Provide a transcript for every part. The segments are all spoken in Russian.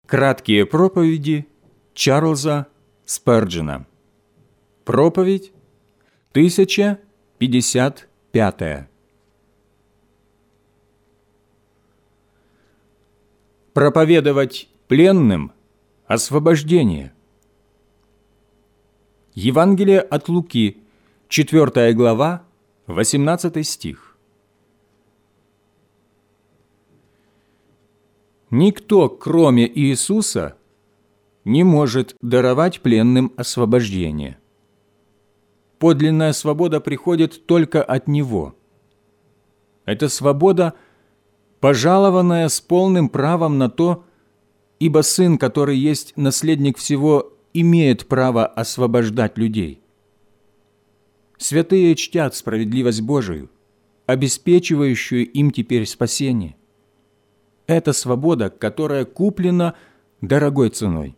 Краткие проповеди Чарльза Спurgeon. Проповедь 1055. Проповедовать пленным освобождение. Евангелие от Луки, 4 глава, 18 стих. Никто, кроме Иисуса, не может даровать пленным освобождение. Подлинная свобода приходит только от Него. Это свобода, пожалованная с полным правом на то, ибо Сын, который есть наследник всего, имеет право освобождать людей. Святые чтят справедливость Божию, обеспечивающую им теперь спасение. Это свобода, которая куплена дорогой ценой.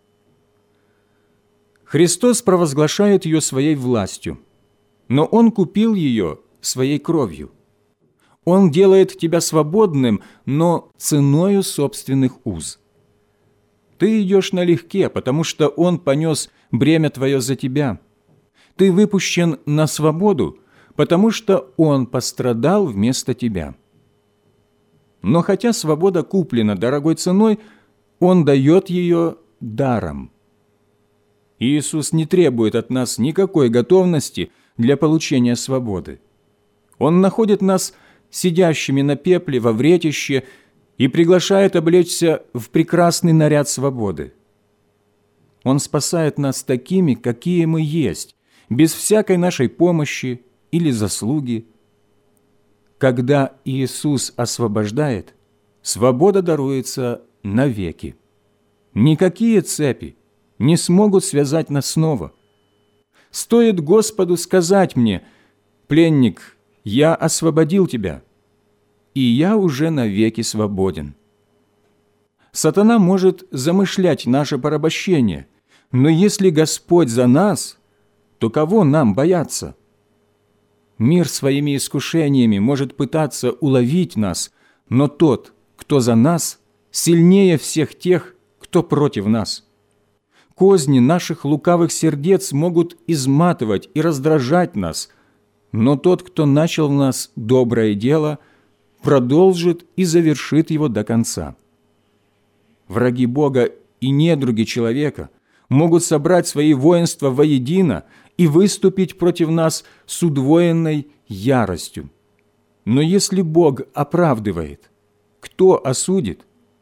Христос провозглашает ее своей властью, но Он купил ее своей кровью. Он делает тебя свободным, но ценою собственных уз. Ты идешь налегке, потому что Он понес бремя твое за тебя. Ты выпущен на свободу, потому что Он пострадал вместо тебя. Но хотя свобода куплена дорогой ценой, Он дает ее даром. Иисус не требует от нас никакой готовности для получения свободы. Он находит нас сидящими на пепле во вретище и приглашает облечься в прекрасный наряд свободы. Он спасает нас такими, какие мы есть, без всякой нашей помощи или заслуги. Когда Иисус освобождает, свобода даруется навеки. Никакие цепи не смогут связать нас снова. Стоит Господу сказать мне: «Пленник, я освободил тебя, и я уже навеки свободен». Сатана может замышлять наше порабощение, но если Господь за нас, то кого нам бояться? Мир своими искушениями может пытаться уловить нас, но тот, кто за нас, сильнее всех тех, кто против нас. Козни наших лукавых сердец могут изматывать и раздражать нас, но тот, кто начал в нас доброе дело, продолжит и завершит его до конца. Враги Бога и недруги человека могут собрать свои воинства воедино и выступить против нас с удвоенной яростью. Но если Бог оправдывает, кто осудит?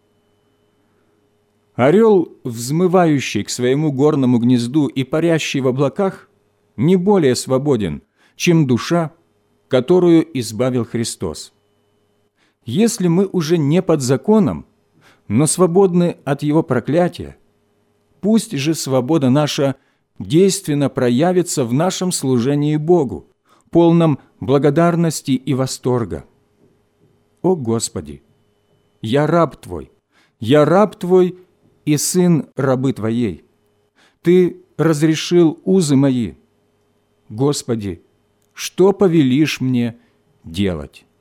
Орел, взмывающий к своему горному гнезду и парящий в облаках, не более свободен, чем душа, которую избавил Христос. Если мы уже не под законом, но свободны от его проклятия, пусть же свобода наша действенно проявится в нашем служении Богу, полном благодарности и восторга. О Господи! Я раб Твой и сын рабы Твоей. Ты разрешил узы мои. Господи, что повелишь мне делать?